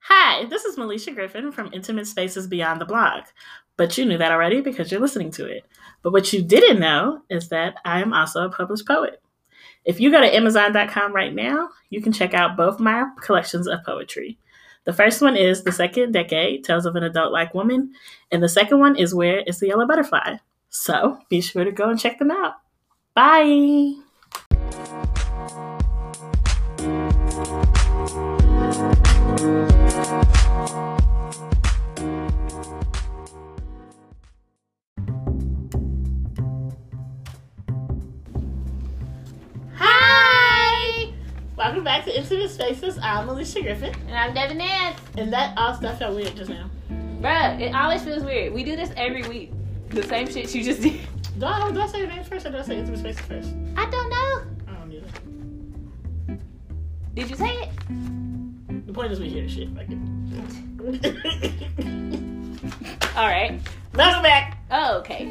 Hi, this is Melisha Griffin from Intimate Spaces Beyond the Blog. But you knew that already because you're listening to it. But what you didn't know is that I am also a published poet. If you go to Amazon.com right now, you can check out both my collections of poetry. The first one is The Second Decade, Tales of an Adult-like Woman, and the second one is Where is the Yellow Butterfly? So be sure to go and check them out. Bye! Welcome back to Intimate Spaces. I'm Alicia Griffin. And I'm Devin Nance. And that all stuff felt weird just now. Bruh, it always feels weird. We do this every week. The same shit you just did. Do I say your name first or do I say Intimate Spaces first? I don't know. I don't either. Did you say it? The point is we hear the shit. Like it. Alright. Welcome back. Oh, okay.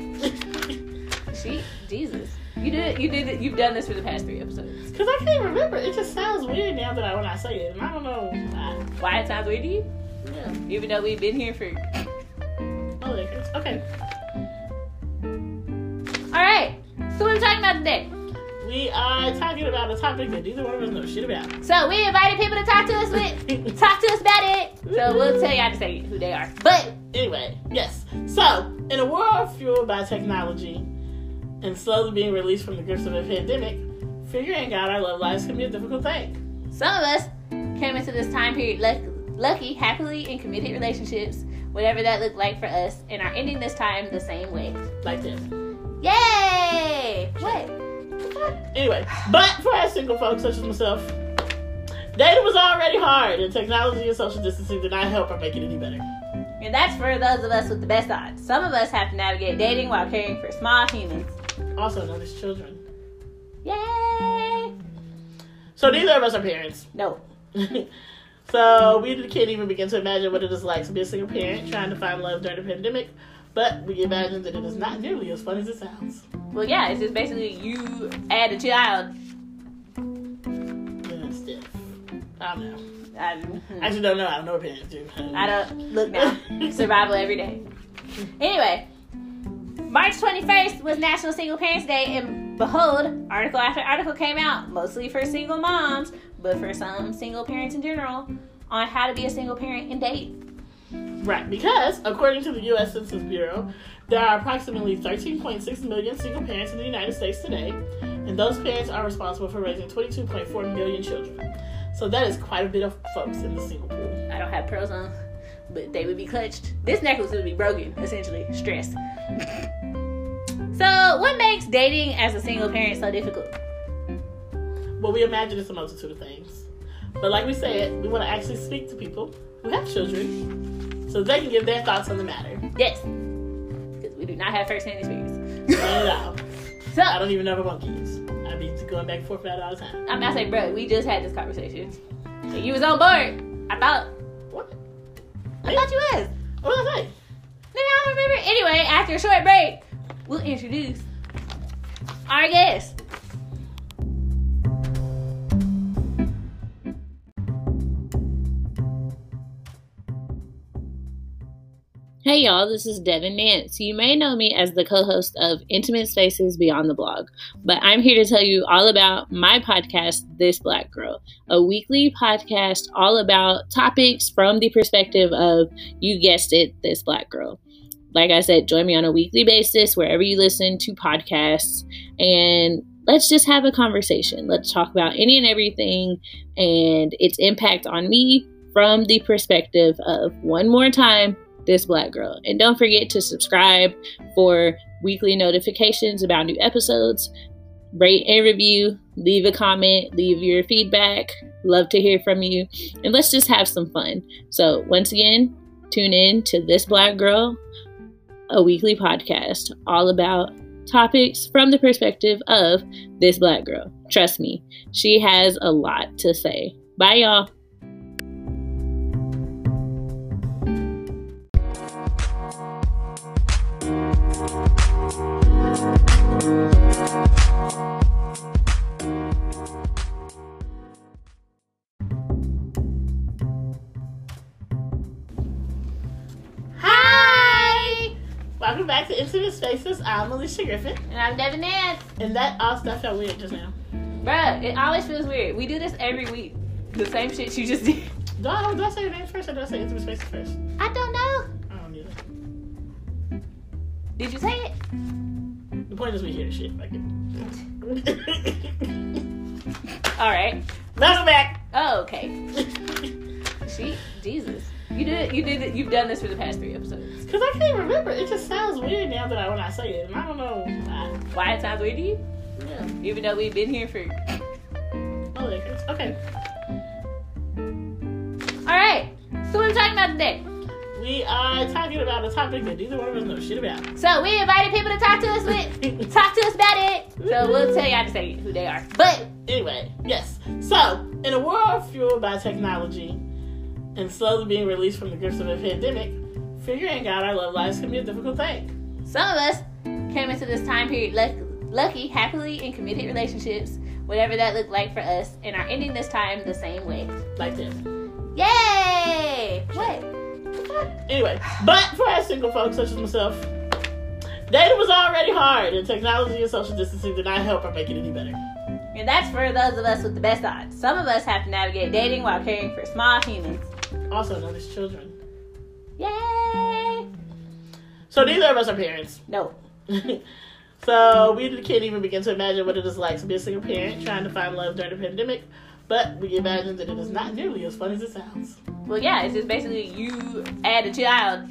Jesus. You did it. You've done this for the past 3 episodes. Because I can't remember. It just sounds weird now that when I say it. And I don't know why it sounds weird to you? Yeah. Even though we've been here for... Oh, that hurts. Okay. Alright. So what are we talking about today? We are talking about a topic that neither one of us know shit about. So we invited people to talk to us about it. So we'll tell y'all to say who they are. But anyway, yes. So, in a world fueled by technology and slowly being released from the grips of a pandemic, figuring out our love lives can be a difficult thing. Some of us came into this time period lucky, happily in committed relationships, whatever that looked like for us, and are ending this time the same way. Like this. Yay! What? Anyway, but for our single folks such as myself, dating was already hard, and technology and social distancing did not help or make it any better. And that's for those of us with the best odds. Some of us have to navigate dating while caring for small humans. Also known as children. Yay! So neither of us are parents. No. So we can't even begin to imagine what it is like to be a single parent trying to find love during the pandemic. But we imagine that it is not nearly as fun as it sounds. Well, yeah, it's just basically you add a child. Yeah, stiff. I don't know. I Mm-hmm. actually don't know. I don't know a parent too. I don't look now. Survival every day. Anyway, March 21st was National Single Parents Day, and behold, article after article came out, mostly for single moms, but for some single parents in general, on how to be a single parent and date. Right, because according to the U.S. Census Bureau, there are approximately 13.6 million single parents in the United States today, and those parents are responsible for raising 22.4 million children. So that is quite a bit of folks in the single pool. I don't have pearls on, but they would be clutched. This necklace would be broken, essentially. Stress. So, what makes dating as a single parent so difficult? Well, we imagine it's a multitude of things. But like we said, we want to actually speak to people who have children so they can give their thoughts on the matter. Yes. Because we do not have first-hand experience. No. So, I don't even know what monkeys. I be going back and forth about it all the time. I'm not saying, bro, we just had this conversation. And you was on board. I thought. What? I thought you was. What was I saying? Nigga, I don't remember. Anyway, after a short break, we'll introduce our guest. Hey y'all, this is Devin Nance. You may know me as the co-host of Intimate Spaces Beyond the Blog, but I'm here to tell you all about my podcast, This Black Girl, a weekly podcast all about topics from the perspective of, you guessed it, this Black girl. Like I said, join me on a weekly basis wherever you listen to podcasts, and let's just have a conversation. Let's talk about any and everything and its impact on me from the perspective of, one more time, this Black girl. And don't forget to subscribe for weekly notifications about new episodes. Rate and review, leave a comment, leave your feedback. Love to hear from you. And let's just have some fun. So once again, tune in to This Black Girl, a weekly podcast all about topics from the perspective of this Black girl. Trust me, she has a lot to say. Bye, y'all. welcome back to Intimate Spaces. I'm Alicia Griffin. And I'm Devin Nance. And that all stuff felt weird just now. Bruh, it always feels weird. We do this every week. The same shit you just did. Do I say your name first or do I say Intimate Spaces first? I don't know. I don't either. Did you say it? The point is we hear the shit. Like Alright. Welcome back. Oh, okay. Jesus. You did it. You've done this for the past 3 episodes. Because I can't remember. It just sounds weird now that when I say it. And I don't know why it sounds weird to you? Yeah. Even though we've been here for... Oh, okay. Alright. So what are we talking about today? We are talking about a topic that neither one of us know shit about. So we invited people to talk to us about it. So we'll tell y'all to say who they are. But anyway, yes. So, in a world fueled by technology and slowly being released from the grips of a pandemic, figuring out our love lives can be a difficult thing. Some of us came into this time period lucky, happily in committed relationships, whatever that looked like for us, and are ending this time the same way. Like this. Yay! What? Anyway, but for our single folks such as myself, dating was already hard, and technology and social distancing did not help or make it any better. And that's for those of us with the best odds. Some of us have to navigate dating while caring for small humans. Also known as children. Yay! So neither of us are parents. No. So we can't even begin to imagine what it is like to be a single parent trying to find love during the pandemic. But we imagine that it is not nearly as fun as it sounds. Well, yeah, it's just basically you add a child.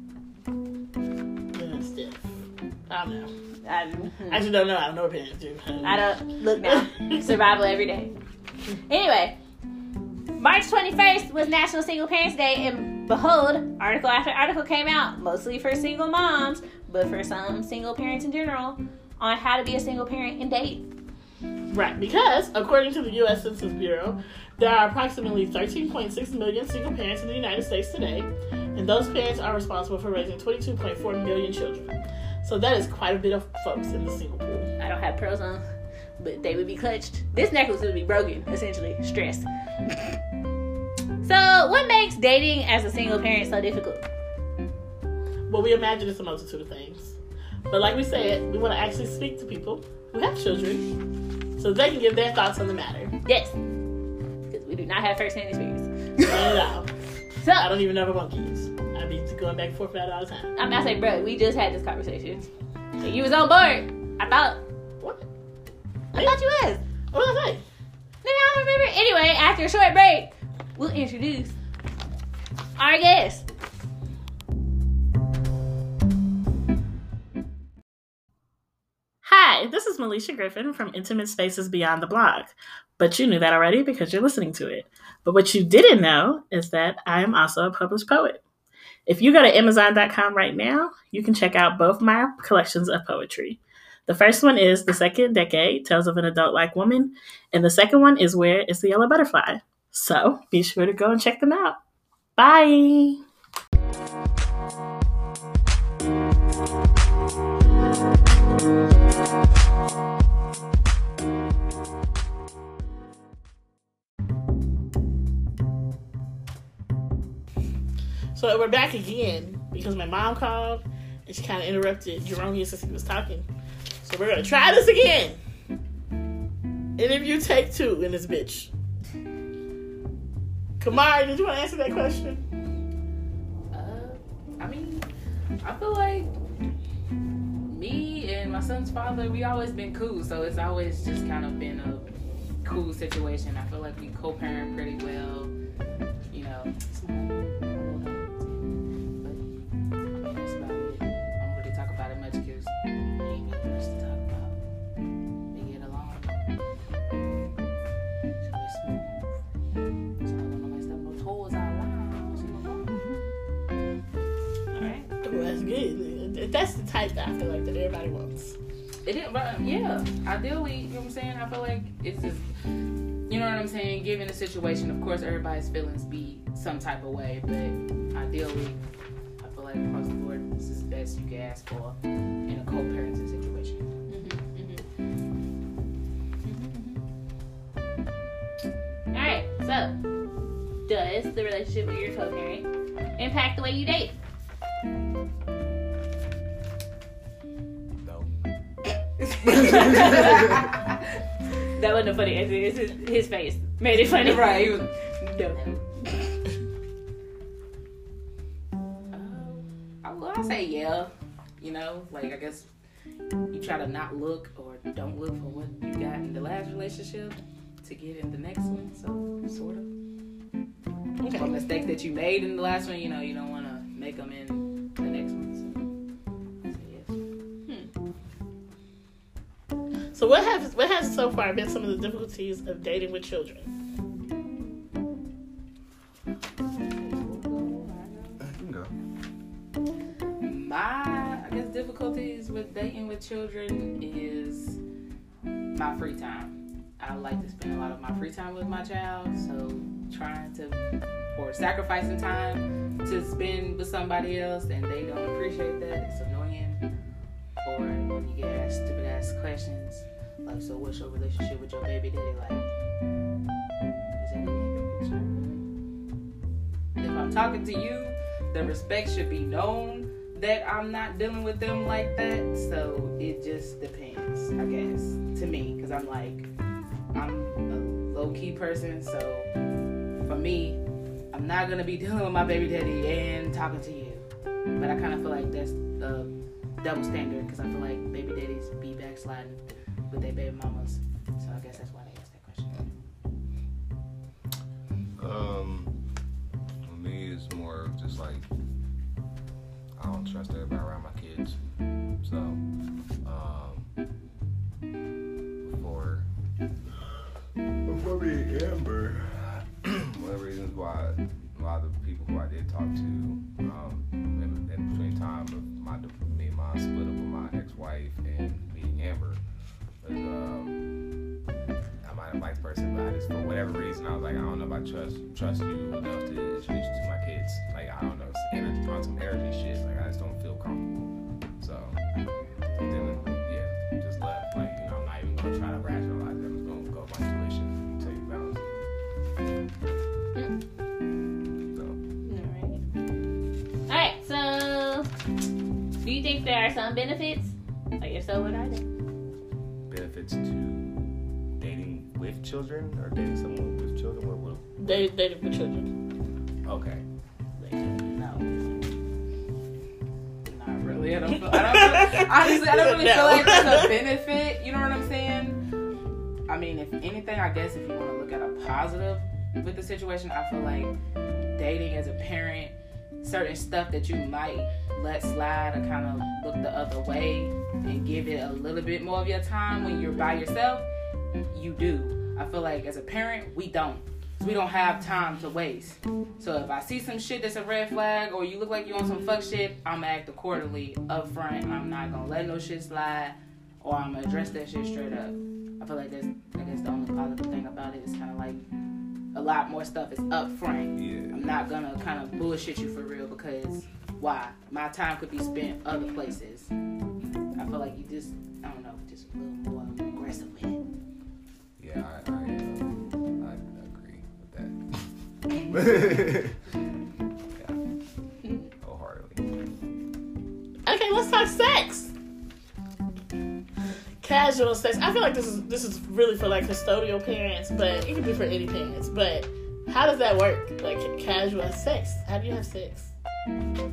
And it's stiff. I don't know. I I actually don't know. I don't know what parents do. I don't. Look now. Survival every day. Anyway, March 21st was National Single Parents Day, and behold, article after article came out, mostly for single moms, but for some single parents in general, on how to be a single parent and date. Right, because according to the U.S. Census Bureau, there are approximately 13.6 million single parents in the United States today, and those parents are responsible for raising 22.4 million children. So that is quite a bit of folks in the single pool. I don't have pearls on, but they would be clutched. This necklace would be broken, essentially. Stress. So, what makes dating as a single parent so difficult? Well, we imagine it's a multitude of things. But like we said, we want to actually speak to people who have children so they can give their thoughts on the matter. Yes. Because we do not have first-hand experience. No. So, I don't even know if I want kids. I'd be going back and forth about it all the time. I'm not saying, bro, we just had this conversation. And you was on board. I thought. What? I thought you was. What did I say? Maybe I don't remember. Anyway, after a short break, we'll introduce our guest. Hi, this is Alicia Griffin from Intimate Spaces Beyond the Blog. But you knew that already because you're listening to it. But what you didn't know is that I am also a published poet. If you go to Amazon.com right now, you can check out both my collections of poetry. The first one is The Second Decade, Tales of an Adult-like Woman. And the second one is Where is the Yellow Butterfly? So be sure to go and check them out. Bye! So we're back again because my mom called and she kind of interrupted Jeronius as he was talking. So we're going to try this again. Interview take 2 in this bitch. Kamari, did you want to answer that question? I mean, I feel like me and my son's father, we always been cool. So it's always just kind of been a cool situation. I feel like we co-parent pretty well, you know. That's the type that I feel like that everybody wants. Yeah. Ideally, you know what I'm saying? I feel like it's just, you know what I'm saying? Given the situation, of course, everybody's feelings be some type of way, but ideally, I feel like across the board, this is the best you can ask for in a co-parenting situation. All right. So, does the relationship with your co-parent impact the way you date? That wasn't a funny answer. It's his face made it funny. Right. He was, No. I'll say yeah. You know, like I guess you try to not look or don't look for what you got in the last relationship to get in the next one. So sort of. Okay. Or mistakes that you made in the last one, you know, you don't want to make them in the next one. So what has so far been some of the difficulties of dating with children? My, I guess, difficulties with dating with children is my free time. I like to spend a lot of my free time with my child, so trying to, or sacrificing time to spend with somebody else and they don't appreciate that, it's annoying. Or when you get asked stupid ass questions, like, so what's your relationship with your baby daddy like? Is that any of your concern? If I'm talking to you, the respect should be known that I'm not dealing with them like that. So it just depends, I guess, to me, because I'm a low-key person. So for me, I'm not gonna be dealing with my baby daddy and talking to you. But I kind of feel like that's a double standard, because I feel like baby daddies be backsliding with their baby mamas. So I guess that's why they asked that question. For me, it's more of just like, I don't trust everybody around my kids. So, before me and Amber, one of the reasons why a lot of the people who I did talk to, in between time of me and my split up with my ex-wife and meeting Amber, was, I might have liked the person, but I just, for whatever reason, I was like, I don't know if I trust you enough to introduce you to my kids. Like, I don't know, it's on some energy shit. Like, I just don't feel comfortable. So, then, yeah, just left. Like, you know, I'm not even gonna try to rationalize it. I'm just gonna go by tuition and tell you balance. So. Alright, so do you think there are some benefits? Like, if so, what are they? Benefits to dating with children or dating someone with children? What? Dating with children. Okay. No. Not really. Honestly, I don't really feel like there's a benefit. You know what I'm saying? I mean, if anything, I guess if you want to look at a positive with the situation, I feel like dating as a parent, certain stuff that you might let slide or kind of look the other way and give it a little bit more of your time when you're by yourself, you do. I feel like as a parent, we don't. We don't have time to waste. So if I see some shit that's a red flag or you look like you on some fuck shit, I'm gonna act accordingly up front. I'm not gonna let no shit slide, or I'm gonna address that shit straight up. I feel like that's, I guess, the only positive thing about it is kind of like a lot more stuff is up front. Yeah. I'm not gonna kind of bullshit you for real, because why? My time could be spent other places. I feel like you just, I don't know, just a little more aggressive with it. Yeah, I agree with that. Yeah. Wholeheartedly. Okay, let's talk sex. Casual sex. I feel like this is really for like custodial parents, but it can be for any parents. But how does that work? Like casual sex. How do you have sex? Well,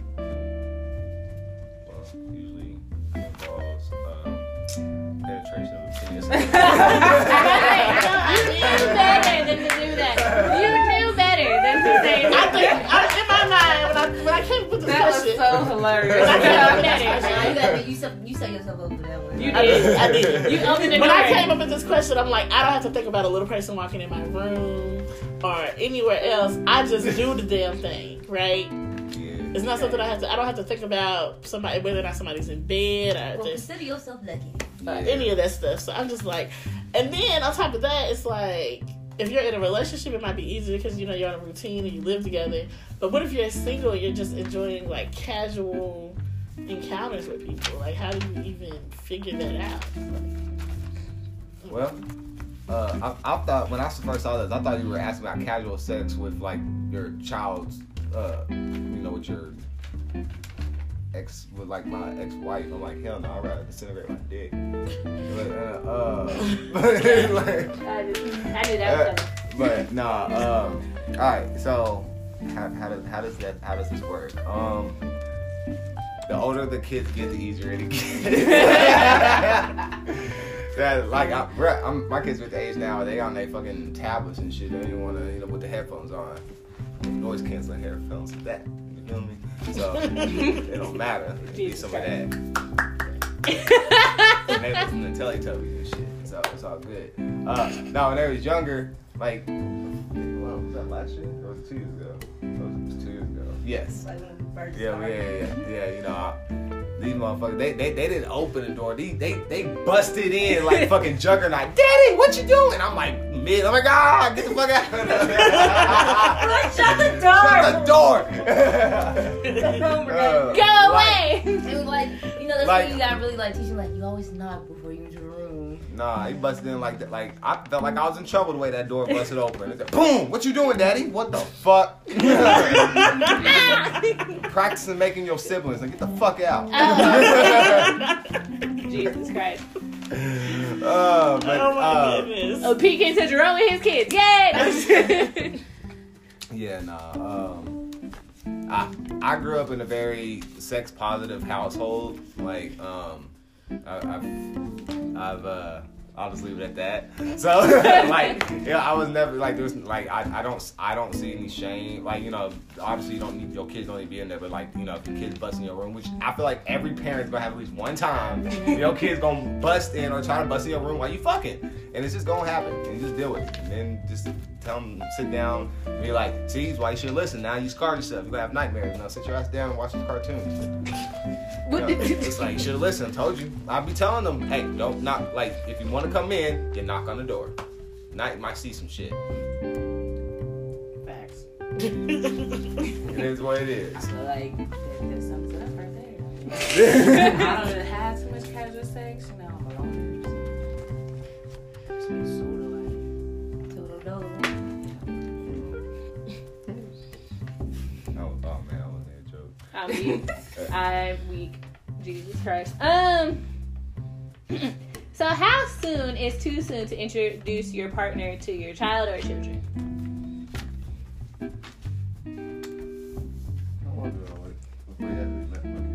usually involves penetration of the penis. You knew better than to do that. You knew better than to say I that. think in my mind when I came up with this That was question, so hilarious. when I came up with this Better. question, You set yourself up for that one. You I did. You opened the When door. I came up with this question, I'm like, I don't have to think about a little person walking in my room or anywhere else. I just do the damn thing, right? Yeah. It's not something I don't have to think about somebody, whether or not somebody's in bed or Well, just consider yourself lucky. any of that stuff. So I'm just like, and then on top of that, it's like, if you're in a relationship, it might be easier because, you know, you're on a routine and you live together. But what if you're single and you're just enjoying, like, casual encounters with people? Like, how do you even figure that out? Well, I thought when I first saw this, I thought you were asking about casual sex with like your child's, you know, with your my ex-wife. I'm like, hell no, I'd rather disintegrate my dick. But, like, I knew that was coming. but nah. All right. So how does this work? The older the kids get, the easier it gets. That like my kids with the age now, they on their fucking tablets and shit. They don't even want to put the headphones on. Noise canceling headphones and that. You feel me? So it don't matter. It need some of that. And they listen to Teletubbies and shit. So it's all good. Now when they was younger, like was that last year or was it 2 years ago? It was 2 years ago. Yes. Like when we first Yeah. You know, these motherfuckers, they didn't open the door. They busted in like fucking Juggernaut. Daddy, what you doing? I'm like, mid. I'm like, get the fuck out. Shut the door. Shut the door. Go away. It was like, you know, that's Like- when you gotta really like teach them, like, you always knock before you enter a room. Nah, he busted in like that. Like I felt like I was in trouble the way that door busted open. It's like, boom! What you doing, Daddy? What the fuck? Practicing making your siblings. Like, get the fuck out. Jesus Christ. Oh my goodness. Oh, Pete can't touch Jerome and his kids. Yay! Yeah, nah. I grew up in a very sex positive household. Like, I'll just leave it at that. So, like, yeah, I was never like there's like I don't see any shame. Like, you know, obviously your kids don't need to be in there, but like, you know, if your kids bust in your room, which I feel like every parent's gonna have at least one time, your kid's gonna bust in or try to bust in your room while you fucking, and it's just gonna happen. And you just deal with it, and then just tell them sit down and be like, see, that's why you should listen. Now you scarred yourself. You're gonna have nightmares. You know, sit your ass down and watch these cartoons. You know, it's like, you should have listened. I told you. I'll be telling them, hey, don't knock. Like, if you want to come in, you knock on the door. Now you might see some shit. Facts. It is what it is. I feel like there's something to that right there. I don't really have too much casual sex. You know, I'm alone. It's been sort of like. Oh man, I wasn't a joke. I'm weak. I'm weak. Jesus Christ. So how soon is too soon to introduce your partner to your child or children? I wonder, like, before you had met my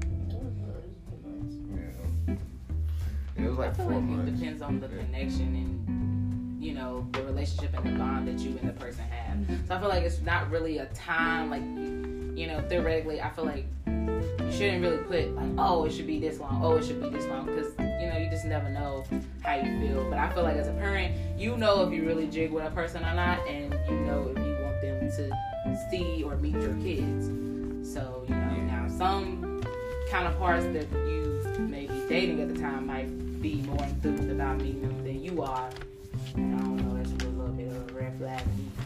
kid. Yeah. It was I like feel 4 like months. it depends on the connection and, you know, the relationship and the bond that you and the person have. So I feel like it's not really a time, like, you know, theoretically, I feel like you shouldn't really put, like, oh, it should be this long, oh, it should be this long, because, you know, you just never know how you feel. But I feel like as a parent, you know if you really jig with a person or not, and you know if you want them to see or meet your kids. So, you know, now some counterparts that you may be dating at the time might be more enthused about meeting them than you are. And I don't know, that's a little bit of a red flag.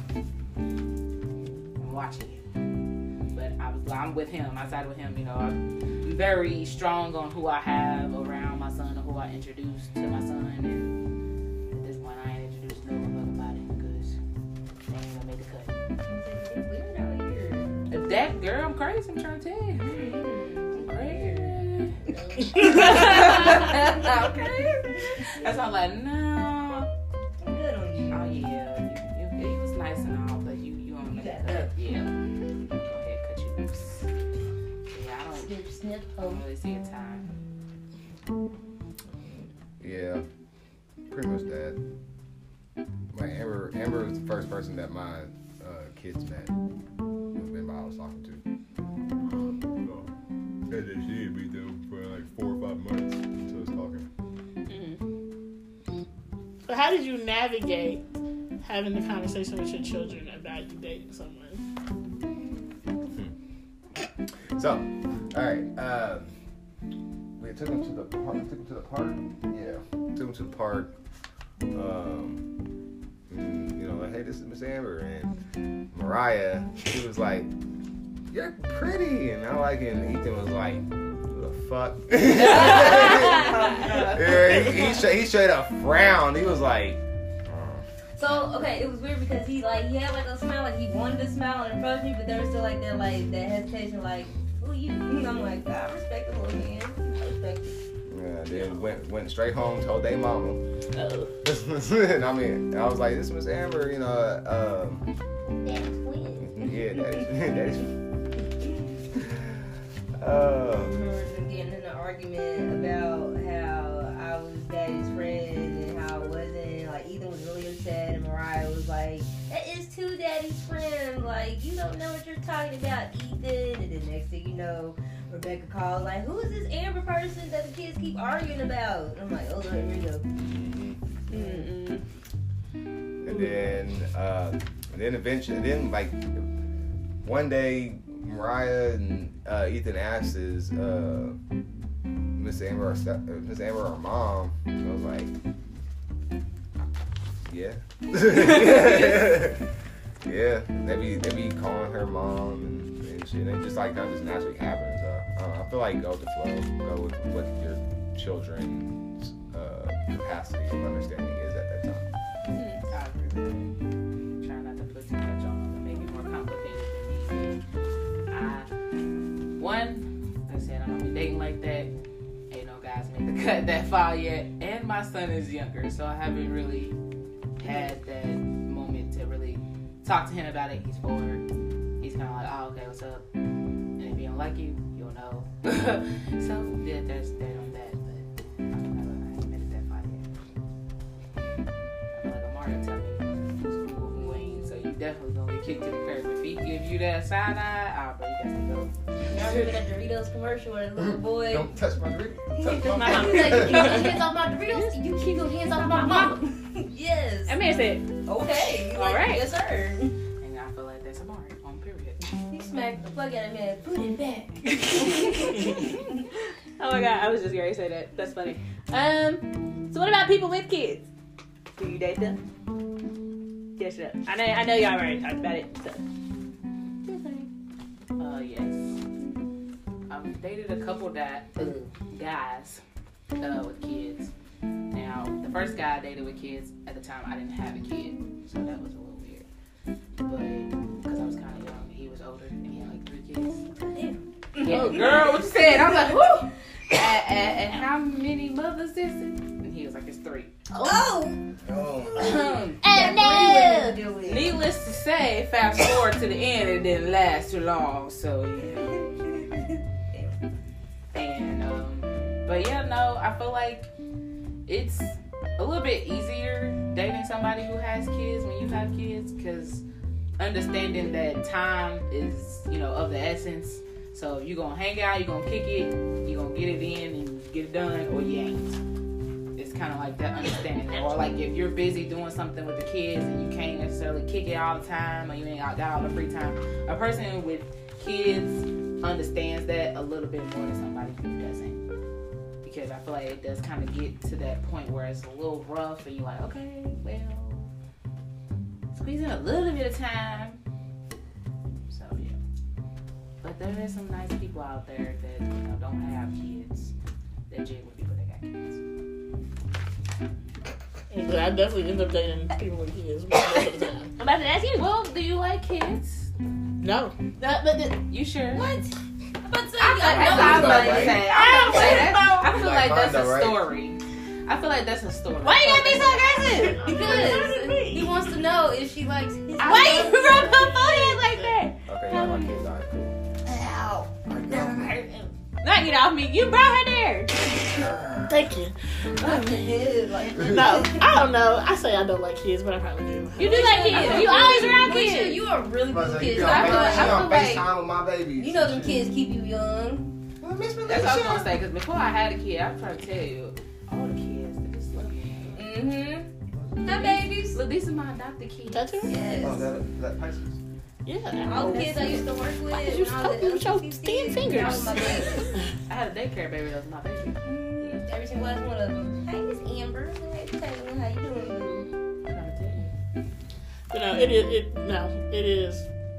I'm watching you. But I'm with him. I side with him. You know, I'm very strong on who I have around my son or who I introduce to my son. And at this point, I ain't introduced no about it because they ain't gonna make the cut. It's weird out here. If that girl, I'm crazy. I'm trying to tell you. I'm crazy. Okay. That's all. Like, no. I'm good on you. Oh yeah, you was nice and all, but you don't make that it up. Yeah. Go ahead, cut you loose. Yeah, I Snip, snip, don't really see a time. Yeah, pretty much that. Like Amber was the first person that my kids met. Remember I was talking to. And then she had been there for like 4 or 5 months until I was talking. So how did you navigate having the conversation with your children about you dating someone? So, all right. We took him to the park. Yeah, took him to the park. You know, like, hey, this is Miss Amber, and Mariah. She was like, "You're pretty," and I like it. And Ethan was like, "Who the fuck?" Yeah, he straight up frowned. He was like. So, okay, it was weird because he had like a smile, like he wanted to smile and approach me, but there was still like that hesitation, like, Who you? I'm like, I respect the little man. I respect it. Yeah, then went straight home, told they mama. Oh. And I was like, this Miss Amber, Damn twin. yeah, that is. I remember them getting in an argument about how I was daddy's friend and how it wasn't. Like, Ethan was really upset and Mariah was like, that is two daddy's friends. Like, you don't know what you're talking about, Ethan. And then next thing you know, Rebecca calls like, who is this Amber person that the kids keep arguing about? And I'm like, oh, here we go. And then eventually, like one day, Mariah and Ethan asked his Miss Amber or mom. I was like, yeah, yeah. They be calling her mom and shit. And it just like that just naturally happens. I feel like go with the flow, go with what your children's capacity of understanding is at that time. I agree with that. Try not to put too much on them and make it more complicated than needs. Like I said, I don't be dating like that. Ain't no guys made the cut that far yet. And my son is younger, so I haven't really had that moment to really talk to him about it. He's 4. He's kind of like, oh, okay, what's up? And if he don't like you, you'll know. So, yeah, there's that on that. But I ain't made it that far yet. I feel like Amari tell me who's cool, who ain't. So you definitely gonna get kicked to the curb. If he give you that side eye, bro, you got to go. Y'all remember that Doritos commercial where the little boy... Don't touch my Doritos. He's like, you keep your hands off my Doritos, you keep your hands off my mama. Yes. I mean, said, Okay. All right. Yes, sir. And I feel like that's Amari on period. He smacked the fuck out of me and put it back. oh my god, I was just going to say that. That's funny. So what about people with kids? Do you date them? Yes, no. I know y'all already talked about it. So. Yes. I've dated a couple guys with kids. Now, the first guy I dated with kids, at the time I didn't have a kid, so that was a little weird. But because I was kind of young, he was older and he had like 3 kids. Yeah, girl, what you said? I was like, whoo! And how many mothers is it? And he was like, it's 3. Oh! And needless to say, fast forward to the end, it didn't last too long. So yeah. And but yeah, no, I feel like it's a little bit easier dating somebody who has kids when you have kids, because understanding that time is, of the essence. So if you're gonna hang out, you're gonna kick it, you're gonna get it in and get it done, or you ain't. It's kind of like that understanding. Or like if you're busy doing something with the kids and you can't necessarily kick it all the time, or you ain't got all the free time. A person with kids understands that a little bit more than somebody who doesn't. Because I feel like it does kind of get to that point where it's a little rough and you're like, okay, well, squeeze in a little bit of time. So yeah. But there is some nice people out there that don't have kids that jig with people that got kids. But I definitely end up dating people with kids most of the time. I'm about to ask you. Well, do you like kids? No. You sure? What? I feel like that's a story. I feel like that's a story. Why you gotta be so aggressive? Because he wants to know if she likes his... Why you rub her forehead like that? Okay, now my kids are cool. Ow. Knock it off me. You brought her there. Thank you. Not the head, like... No, I don't know. I say I don't like kids, but I probably do. You do like kids. You always around kids. You are really good kids. You I feel on like FaceTime with my babies. you know them kids keep you young. Well, Miss That's what I was gonna say. Because before I had a kid, I'm trying to tell you, all the kids, they just love me. Mm-hmm. Hi, babies. Look, these are my adopted kids. That's it? Yes. Oh, that Pisces? Yeah. All the kids I used to work with. Why did you stop me with your thin fingers? I had a daycare baby. That was my baby. Every single last one of them. Hey, Miss Amber. Hey, Taylor. How you doing? I'm trying to tell you. But no, it is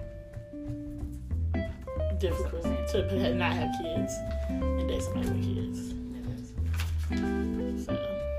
difficult to not have kids and date somebody with kids. So.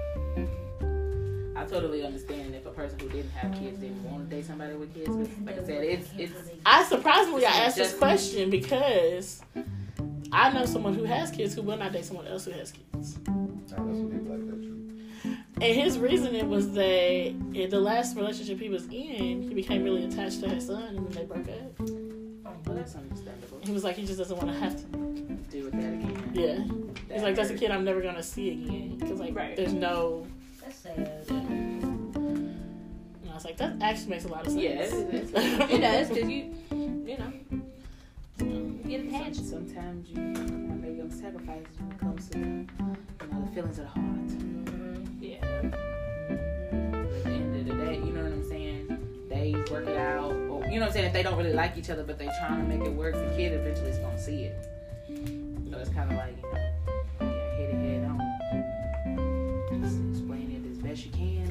I totally understand if a person who didn't have kids didn't want to date somebody with kids. But like I said, it's. Surprisingly, I asked this question because I know someone who has kids who will not date someone else who has kids. I know some people like that too. And his reasoning was that in the last relationship he was in, he became really attached to his son, and then they broke up. Well, that's understandable. He was like, he just doesn't want to have to Deal with that again. Yeah. He's like, that's a kid I'm never going to see again. Because, like, there's no... That's sad. And I was like, that actually makes a lot of sense. Yeah, it does, because you know, you get attached. Sometimes you make them sacrifices when it comes to, the feelings of the heart. Yeah. At the end of the day, you know what I'm saying? They work it out. Or, you know what I'm saying? If they don't really like each other, but they're trying to make it work, the kid eventually is going to see it. So it's kind of like, hit it head on. Just explain it as best you can.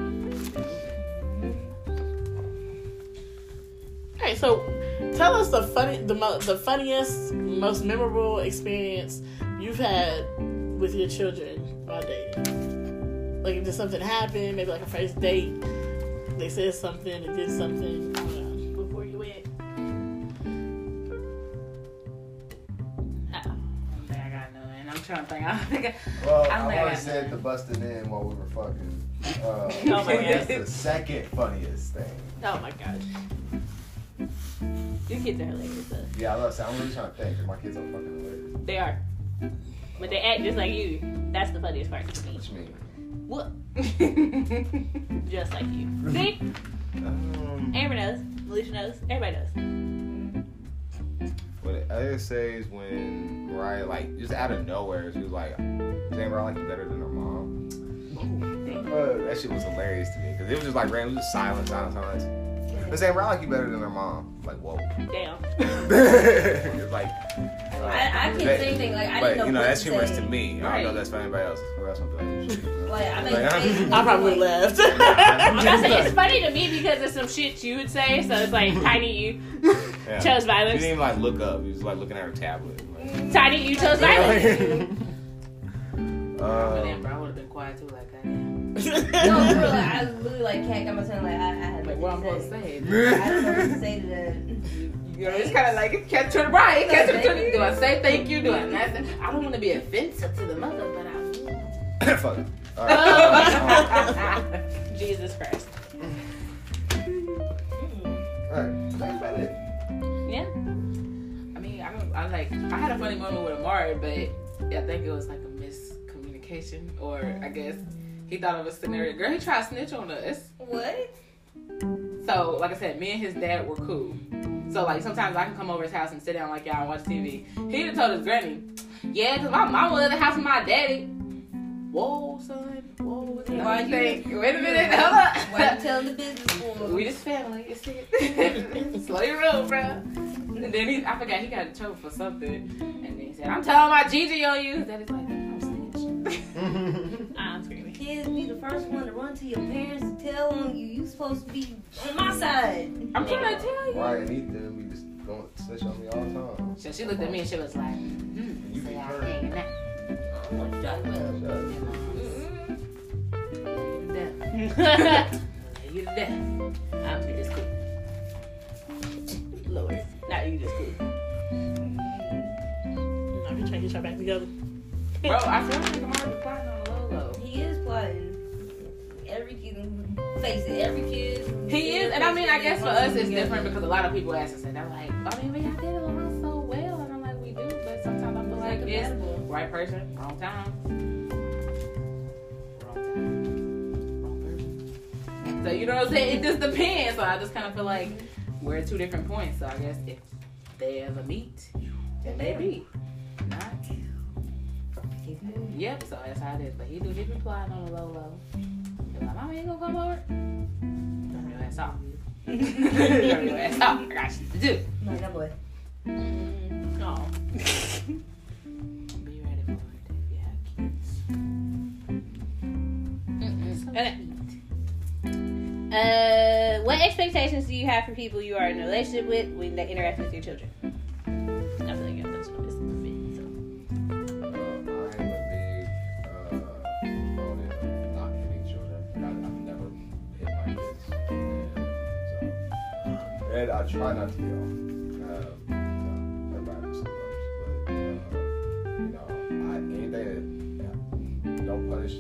Okay, so tell us the funniest, most memorable experience you've had with your children while dating. Like, did something happen? Maybe like a first date. They said something, they did something. I don't know. Before you went. I got none. I'm trying to think. I think Well, I I already said the busting in while we were fucking. Oh my That's God. the second funniest thing. Oh my gosh. Your kids are hilarious, though. Yeah, I'm really trying to think. 'Cause my kids are fucking hilarious. They are. But they act just like you. That's the funniest part to me. What you mean? What? Just like you. See? Amber knows. Alicia knows. Everybody knows. What I would say is when Mariah, like, just out of nowhere, she was like, "Damn, I like you better than her mom." That shit was hilarious to me because it was just like random, just silence. But saying, "I like you better than her mom." Like, whoa. Damn. It's like, I can't say anything. Like, I didn't know what that's to humorous say. to me. I don't know if that's for anybody else. Who else would be like, shit. Like, I Like, mean, I probably laughed. I'm gonna say it's funny to me because it's some shit you would say, so it's like Tiny you Yeah. chose She violence. didn't even like look up. She was like looking at her tablet. Like, Tiny you chose violence. But then, bro, I would have been quiet too, like, goddamn. no, for real, like, I really like cat got my son. Like, I had Like, what I'm supposed to say? I don't know what to say to that. You know, it's kind of like catch her to Brian, catch her to the. Do I say thank you? Do I not say? I don't want to be offensive to the mother, but I will. fuck it. All right. Jesus Christ. Alright, that's about it. Yeah. I mean, I had a funny moment with Amari, but I think it was like a miscommunication, or I guess he thought of a scenario. Girl, he tried to snitch on us. What? So, like I said, me and his dad were cool. So, like, sometimes I can come over his house and sit down like y'all and watch TV. He done told his granny, yeah, because my mama was at the house with my daddy. Whoa, son. Whoa, what's that? Why you- Wait a minute, hold up. Why you telling the business for? We just family, you see it. Slow your roll, bro. And then I forgot he got in trouble for something. And then he said, I'm telling my Gigi on you. Daddy's like, I'm snitch. I'm screaming. Kids be the first one to run to your parents and tell them you supposed to be on my side. I'm trying to tell you. Right, and Ethan, we just don't snitch on me all the time. So she looked at me and she was like, You say be I'm hurt. hanging out. What you talking about? You to death. I'm just cool. Lord. Not you just cool. I'm trying to get y'all back together. Bro, I feel like I'm already plotting on the low. He is plotting. Every kid, face it, every kid. He is, and I mean, I guess for us it's different because a lot of people ask us and they're like, I mean, we got get along so well, and I'm like, we do, but sometimes I feel like it's right person, wrong time. Wrong person. So you know what I'm saying? It just depends. So I just kind of feel like we're at two different points. So I guess if they ever meet, then they meet. Not. Yep. So that's how it is. But he be plotting on the low. He's like, Mama, you gonna come over? Turn your ass off. Turn your ass off. I got shit to do. Like that boy. Oh. Be ready for it if you have kids. So Okay. sweet. What expectations do you have for people you are in a relationship with when they interact with your children? I feel like I've touched on this a bit, so. I am a big proponent of not hitting children. I've never hit my kids. And I try not to yell. Everybody just loves, but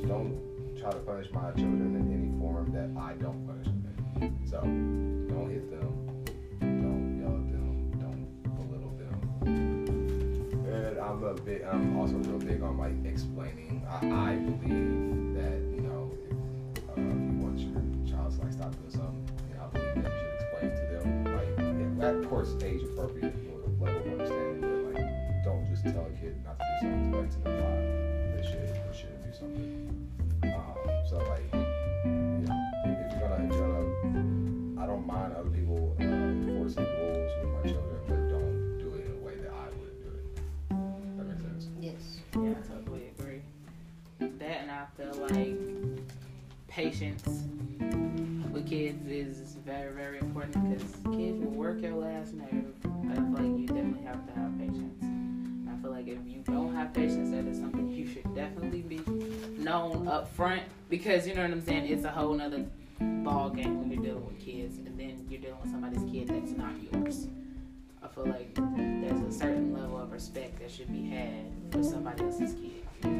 don't try to punish my children in any form that I don't punish them in. So don't hit them, don't yell at them, don't belittle them. And I'm also real big on like explaining. I believe that if you want your child to like stop doing something, I believe that you should explain to them like at course age appropriate level of understanding, but like don't just tell a kid not to do something. Explain to them why they should or shouldn't do something. So like if you're gonna I don't mind other people enforcing rules with my children, but don't do it in a way that I wouldn't do it. That makes sense. Yes. Yeah, I totally agree. That, and I feel like patience with kids is very, very important because kids will work your last nerve. I feel like you definitely have to have patience. And I feel like if you don't have patience, that is something you should definitely be known up front because you know what I'm saying. It's a whole nother ball game when you're dealing with kids, and then you're dealing with somebody's kid that's not yours. I feel like there's a certain level of respect that should be had for somebody else's kid.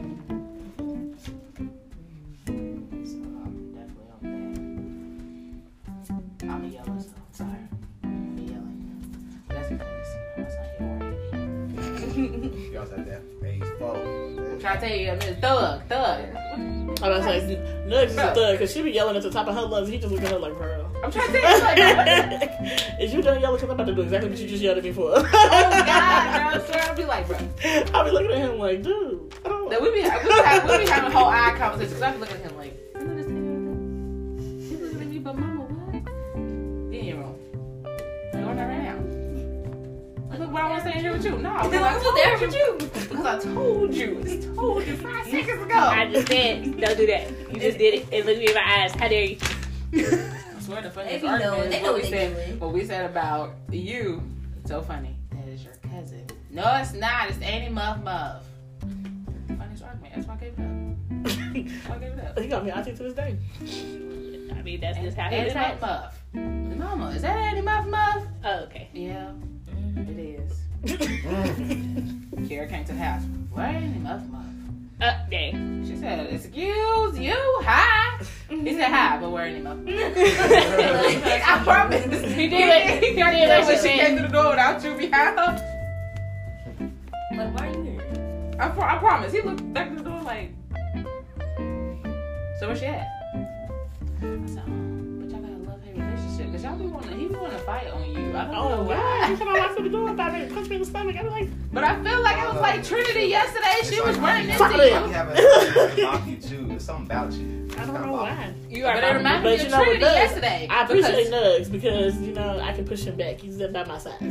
So I'm definitely on that. I'm a yeller, so I'm sorry. I'm yelling. That's because that's not here already. You also have that phase 4. I'm trying to tell you, I'm a thug. I was like, Nugs is a thug because she be yelling at the top of her lungs. He just look at her like, bro. I'm trying to tell you, like, Is you done yelling? Because I'm about to do exactly what you just yelled at me for. oh God, bro, I swear, I'll be like, bro. I'll be looking at him like, dude, I don't That we be having whole eye conversations. Because I be looking at him like, you understand? He's looking at me, but mama, what? Be in your room. I'm going there right now. Look, what I want to stay in here with you. No, because I told you. Because I told you. I just told you 5 seconds ago. I just said, don't do that. You just did it and look me in my eyes. How dare you? I swear the funniest They be argument knowing. They is know what what we they said. doing. What we said about you. It's so funny. That is your cousin. No, it's not. It's Annie Muff Muff. Funniest argument. That's why I gave it up. That's why I gave it up. He got me auntie to this day. I mean, that's just how he Annie decides. Muff Muff. Mama, is that Annie Muff Muff? Oh, okay. Yeah, it is. Kara came to the house. Where Annie Muff Muff? Dang. She said, excuse you, hi. He said hi, but where Annie Muff Muff? I promise. He did what He she came said. to the door without you behind her. Like, why are you here? I promise. He looked back at the door like, so where she at? I said, but y'all got a love-hate relationship. Because he be wanting to fight on you. I don't know Oh, why. yeah. You come on through the door about me, punch me in the stomach. I'm like, But I feel like it was like Trinity yesterday. She was running Fuck into it. you. You haven't knocked you too. There's something about you. I don't know why. You are But it reminded me But of you know what Trinity does? yesterday. I appreciate Nugs because, I can push him back. He's about my size.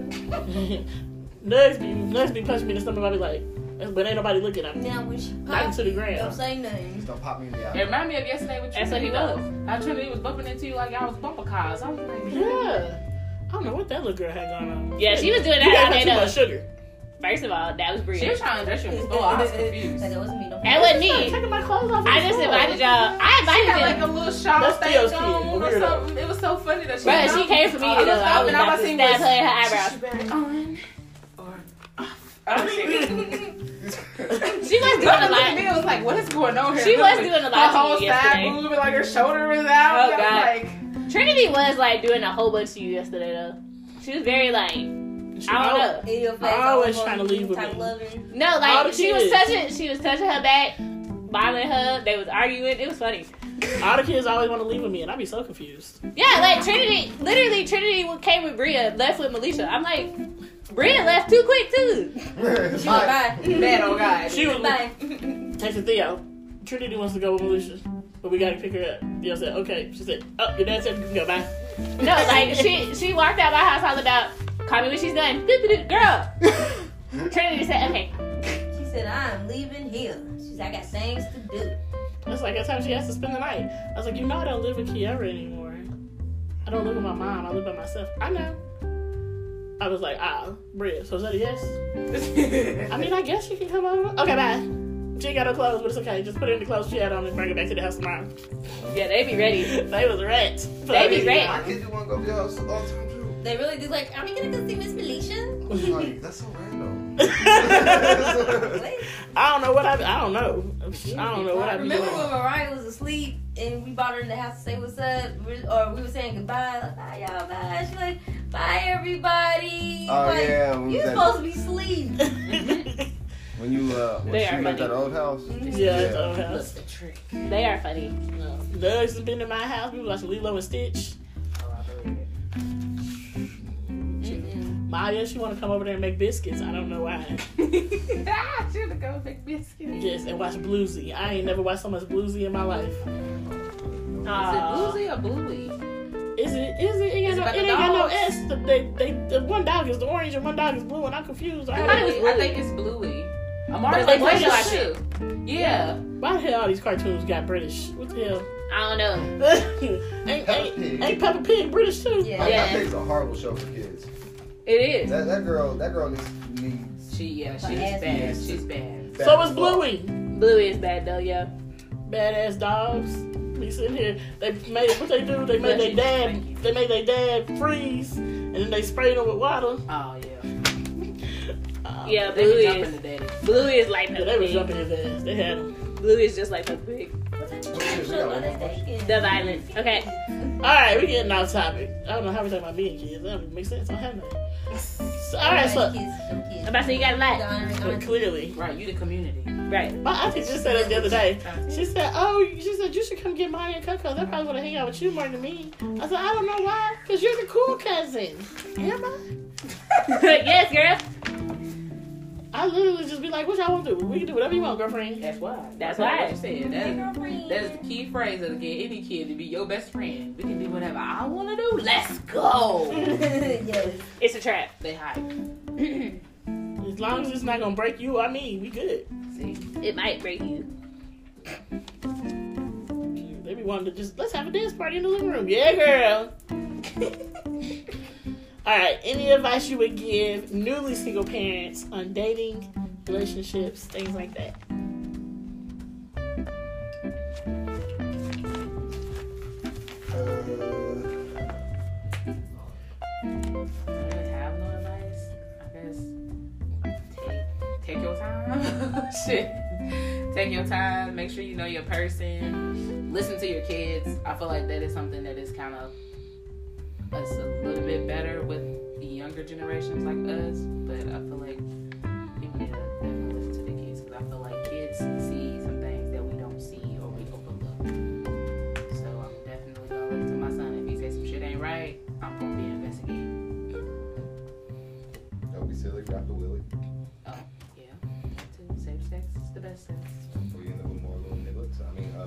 Nugs be punching me in the stomach. I'll be like, but ain't nobody looking at me. Now, when she Not pops, to the ground. don't say nothing. Just don't pop me in the It eye. reminded me of yesterday with That's Trinity. what he though. How Trinity was bumping into you like y'all was bumper cars. I was like, Yeah. I don't know what that little girl had going on. Yeah, she was doing You that all got day too though. much sugar. First of all, that was she Bria. was trying to dress you in the store. I was confused. Like, that wasn't me. That wasn't She's me. taking my clothes off. I just invited y'all. I She invited had like them. a little shawl That's thing Theo's kid, on a or weirdo. something. It was so funny that she Bruh, she came for me though. I was and all about I to seen stab was her in her eyebrows. on or off. She was doing a Me, lot. it was like, what is going on here? She was doing a Her lot whole to you side yesterday. moving, like her shoulder is out. Oh, I was God. like, Trinity was like doing a whole bunch to you yesterday though. She was very like, I don't know. In your face, I always trying to leave with type me. loving. No, All like the she was kids. touching her back, bothering her. They was arguing. It was funny. All the kids always want to leave with me, and I be so confused. Yeah, like Trinity came with Bria, left with Melisha. I'm like, Bria left too quick too. Bye. bad old guy. She was Bye. texting Theo. Trinity wants to go with Melisha, but we got to pick her up. Theo said, okay. She said, oh, your dad said you can go, bye. No, like she walked out my house all about, call me when she's done. Girl. Trinity said, okay. She said, I'm leaving here. She said, I got things to do. That's like that time she has to spend the night. I was like, I don't live with Kiara anymore. I don't live with my mom. I live by myself. I know. I was like, Bria, so is that a yes? I mean, I guess you can come over. Okay, bye. She ain't got no clothes, but it's okay. Just put it in the clothes she had on and bring it back to the house tomorrow. Yeah, they be ready. They was rats. They be ready. My kids do want to go to your house all the time too. They really do like, are we gonna go see Miss Felicia? I'm like, that's so random. I don't know what I don't know. I don't know what I be Remember doing. when Mariah was asleep and we brought her in the house to say what's up, or we were saying goodbye, like, bye y'all, bye. She's like, bye everybody. Oh, like, yeah, when you was that- supposed to be asleep. When you when They she are lived funny. at the old house. Yeah, it's old Look, house. the trick. They are funny. Doug's has been in my house. We was watching Lilo and Stitch. Oh, I believe it. Maya, she want to come over there and make biscuits. I don't know why. I should have go make biscuits. Yes, and watch Bluesy. I ain't never watched so much Bluesy in my life. Is it Aw. Bluesy or Bluey? Is it? It Is it ain't about the got no dogs? S. The one dog is the orange and one dog is blue, and I'm confused. I think it's Bluey. Amari's But they like British British too. Yeah. Why the hell all these cartoons got British? What the hell? I don't know. ain't Peppa Pig British too? Yeah. Yeah. That is a horrible show for kids. It is. That girl needs She's Like bad. ass. She's bad. So is Bluey. Bluey is bad though, yeah. Badass dogs. We sitting here. They made what they do. They made their Thank you. dad. They made their dad freeze, and then they sprayed him with water. Oh yeah. Yeah, They be Bluey jumping is. to daddy. Bluey is like Yeah, Peppa they was Pig. jumping his ass. They had him. Bluey is just like Peppa Pig. What type of show are they thinking? The Island. Okay. All right, we getting off topic. I don't know how we talking about being kids. That don't make sense. I don't have none. So, all right, so Kids. I'm about to say you got a lot. but clearly, Right, you the community. Right. my auntie just said it the other day. She said, you should come get Maya and Coco. They probably want to hang out with you more than me. I said, I don't know why. Because you're the cool cousin. Am I? Yes, girl. I literally just be like, what y'all want to do? We can do whatever you want, girlfriend. That's why. That's what why. you said. That is the key phrase of get any kid to be your best friend. We can do whatever I want to do. Let's go. Yes. It's a trap. They hype. As long as it's not going to break you or me, we good. See. It might break you. They be wanting to just, let's have a dance party in the living room. Yeah, girl. All right, any advice you would give newly single parents on dating, relationships, things like that? I don't really have no advice. I guess take your time. Shit. Take your time. Make sure you know your person. Listen to your kids. I feel like that is something that is kind of us a little bit better with the younger generations like us. But I feel like people need to definitely listen to their kids because I feel like kids see some things that we don't see or we overlook. So I'm definitely gonna listen to my son. If he says some shit ain't right, I'm gonna be investigating. Don't be silly, drop the willy. Oh, yeah. To safe sex is the best sex. Before you end up with more little niggas. I mean,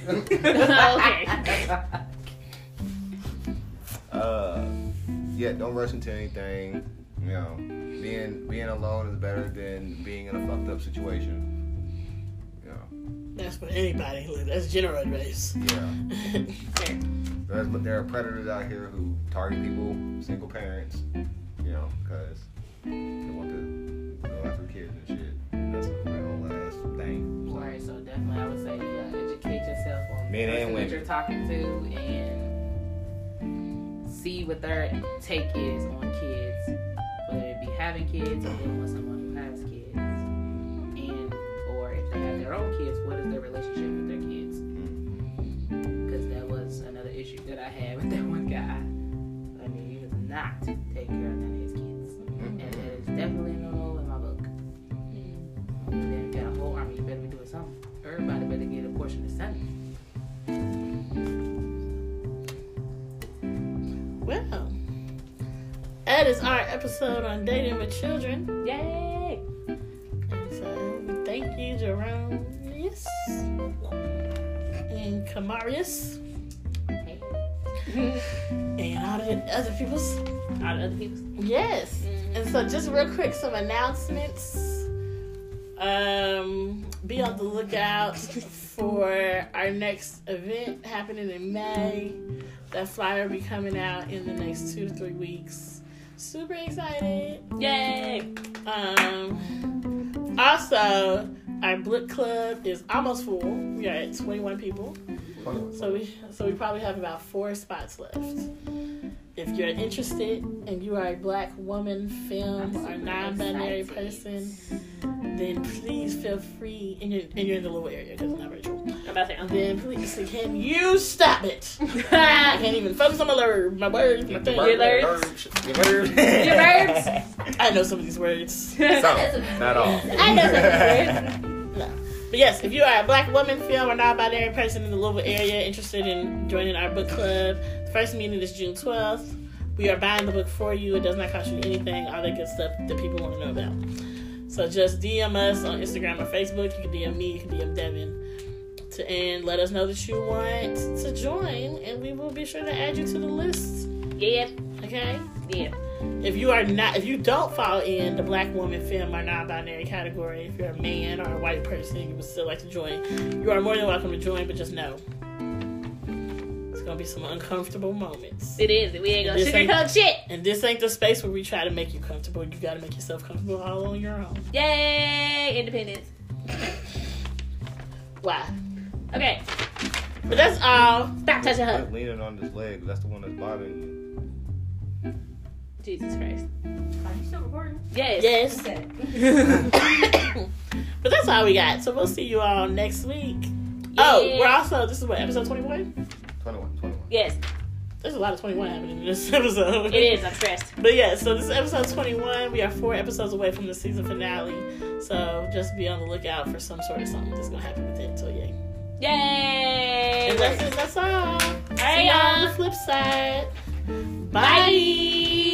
Okay. yeah, don't rush into anything. You know, being alone is better than being in a fucked up situation. You know, That's for anybody. That's general advice. yeah. But there are predators out here who target people, single parents. You know, because they want to go after the kids and shit. That's a real ass thing. Right, so definitely I would say you gotta educate yourself on the Men and person that women. you're talking to and see what their take is on kids. Whether it be having kids or dealing with someone who has kids. And or if they have their own kids, what is their relationship with their kids? Because that was another issue that I had with that one guy. I mean, he does not take care of none of his kids. And that is definitely a no-no in my book. And then you got a whole army, you better be doing something. Everybody better get a portion of something. Well, that is our episode on dating with children. Yay! And so, thank you, Jerome and Kamarius Hey. and all the other people's. All the other people. Yes. And so, just real quick, some announcements. Be on the lookout for our next event happening in May. That flyer will be coming out in the next 2 to 3 weeks. Super excited. Yay! Also, our book club is almost full. We are at 21 people. So we probably have about 4 spots left. If you're interested and you are a black woman, femme, or non-binary person, then please feel free, and you're in the Louisville area because it's not virtual. I'm about to say, Then please, can you stop it? I can't even focus on my words, my thing. Your verbs. I know some of these words. Some, not all. I know some of these words. No. But yes, if you are a black woman, female, or non-binary person in the Louisville area interested in joining our book club, the first meeting is June 12th. We are buying the book for you. It does not cost you anything. All that good stuff that people want to know about. So just DM us on Instagram or Facebook. You can DM me. You can DM Devin. And let us know that you want to join, and we will be sure to add you to the list. Yeah. Okay? Yeah. If you don't fall in the black woman, femme, or non-binary category, if you're a man or a white person and you would still like to join, you are more than welcome to join, but just know it's gonna be some uncomfortable moments. It is. We ain't gonna sugarcoat shit. And this ain't the space where we try to make you comfortable. You gotta make yourself comfortable all on your own. Yay! Independence. Why? Okay. But that's all. Stop touching her. Quit leaning on this leg. That's the one that's bothering you. Jesus Christ. Are you still recording? Yes. Yes. Okay. But that's all we got. So we'll see you all next week. Yeah. Oh, we're also, this is what, episode 21? 21. Yes. There's a lot of 21 happening in this episode. It is. I'm stressed. But yeah, so this is episode 21. We are 4 episodes away from the season finale. So just be on the lookout for some sort of something that's going to happen with it. So yay. Yay! And that's all. All right, See y'all on y'all. the flip side. Bye. Bye.